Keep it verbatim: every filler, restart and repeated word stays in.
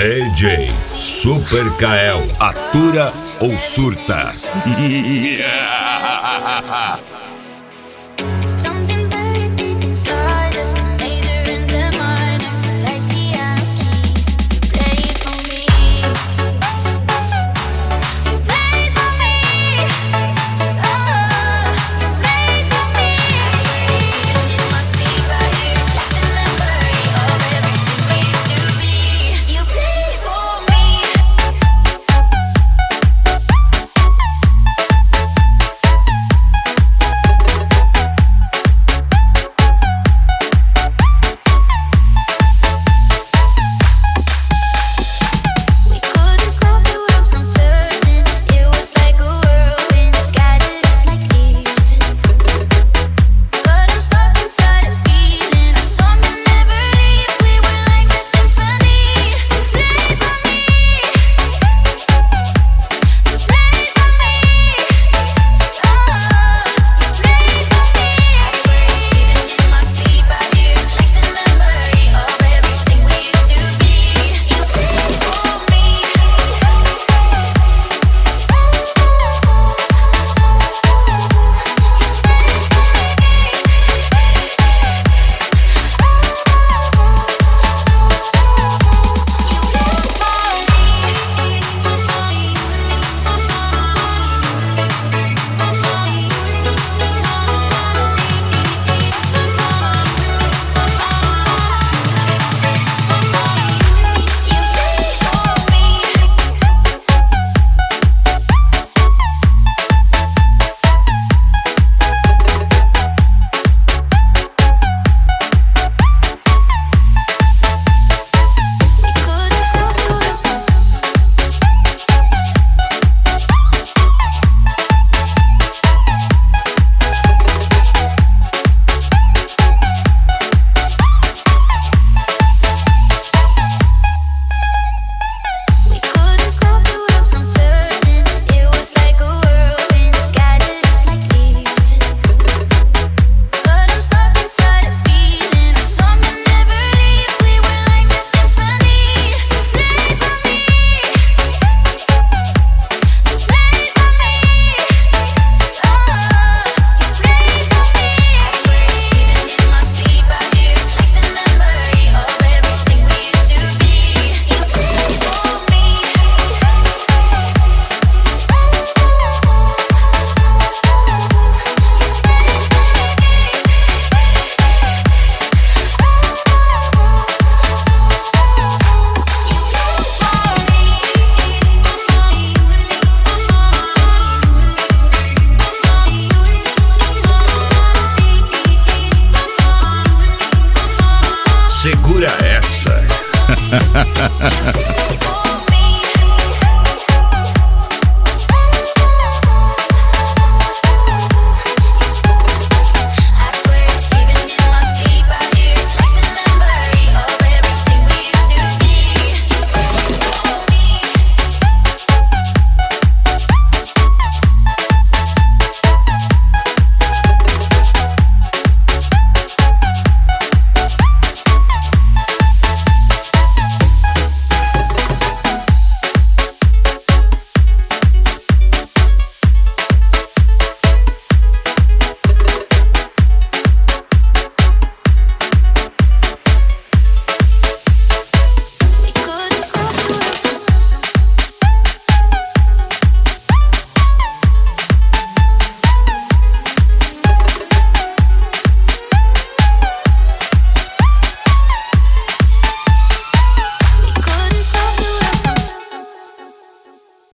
D J Super Kael. Atura ou surta? Something buried deep inside us, the major and the minor, like the absence. You play it for me. You play it for me. Oh, you play it for me. Even in my sleep, I hear a distant memory of everything we used to be. You play it for me. We couldn't stop the world from turning. It was like a whirlwind, scattered us like leaves. But I'm stuck inside a feeling, a song that never leaves. We were like a symphony. You play for me. You play for me. Oh, you play for me. I swear, even in my sleep, I hear a distant memory of everything we used to be. You play for me. We couldn't stop the world from turning. It was like a whirlwind, scattered us like leaves. But I'm stuck inside a feeling, a song that never leaves. We were like a symphony. You play for me. You play for me. Oh, you play for me. I swear, even in my sleep, I hear a distant memory of everything we used to be. You play for me. Segura essa. You play for me.